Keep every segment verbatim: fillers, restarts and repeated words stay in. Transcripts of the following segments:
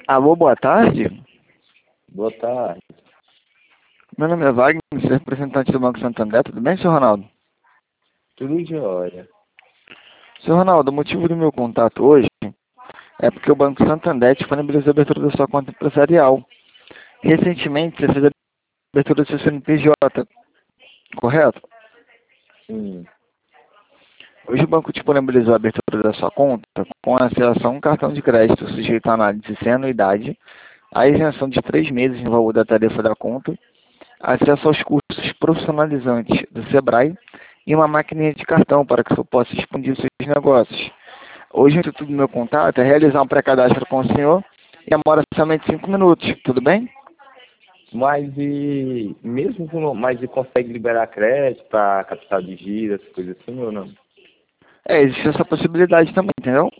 Alô, boa tarde. Boa tarde. Meu nome é Wagner, sou representante do Banco Santander. Tudo bem, senhor Ronaldo? Tudo jóia. Senhor Ronaldo, o motivo do meu contato hoje é porque o Banco Santander disponibilizou a abertura da sua conta empresarial. Recentemente, você fez a abertura do seu C N P J, correto? Sim. Hoje o banco disponibilizou a abertura da sua conta com acesso a um cartão de crédito sujeito à análise sem anuidade, a isenção de três meses no valor da tarifa da conta, acesso aos cursos profissionalizantes do Sebrae e uma maquininha de cartão para que você possa expandir os seus negócios. Hoje o intuito do meu contato é realizar um pré-cadastro com o senhor e demora somente cinco minutos, tudo bem? Mas e mesmo com, mas e consegue liberar crédito para capital de giro, essas coisas assim ou não? É, existe essa possibilidade também, entendeu?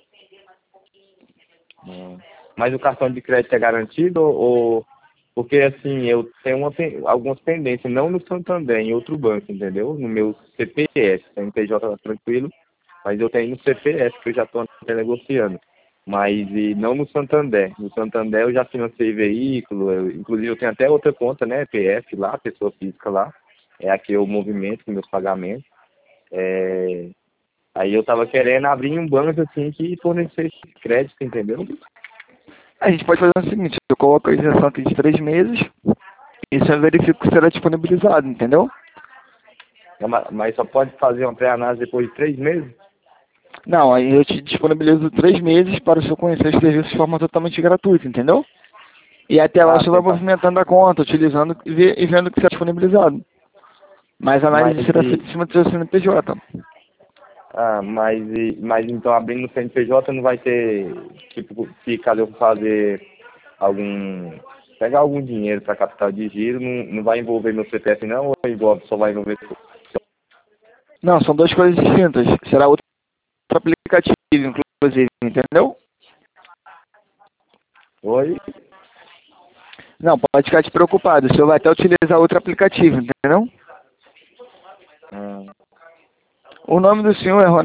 Não. Mas o cartão de crédito é garantido ou porque assim, eu tenho uma, pen- algumas pendências, não no Santander, em outro banco, entendeu? No meu C P F, C N P J tá tranquilo, mas eu tenho no C P F que eu já estou até negociando. Mas e não no Santander. No Santander eu já financei veículo, eu- inclusive eu tenho até outra conta, né? P F lá, pessoa física lá. É aqui o movimento com meus pagamentos. É, aí eu tava querendo abrir um banco assim que fornecesse crédito, entendeu? A gente pode fazer o seguinte, eu coloco a isenção aqui de três meses e só verifico que será disponibilizado, entendeu? É uma- Mas só pode fazer uma pré-análise depois de três meses? Não, aí eu te disponibilizo três meses para o senhor conhecer os serviços de forma totalmente gratuita, entendeu? E até lá o Ah, senhor vai tem pa- movimentando a conta, utilizando e ve- e vendo que será disponibilizado. Mas a mas análise será feita e, em cima do seu C N P J. ah, mas e, mas então abrindo o C N P J não vai ter, tipo, se caso eu fazer algum, pegar algum dinheiro para capital de giro, não, não vai envolver meu C P F não, ou envolve, só vai envolver... Não, são duas coisas distintas. Será outro aplicativo, inclusive, entendeu? Oi? Não, pode ficar despreocupado. O senhor vai até utilizar outro aplicativo, entendeu? Ah, O nome do senhor é Ronaldo.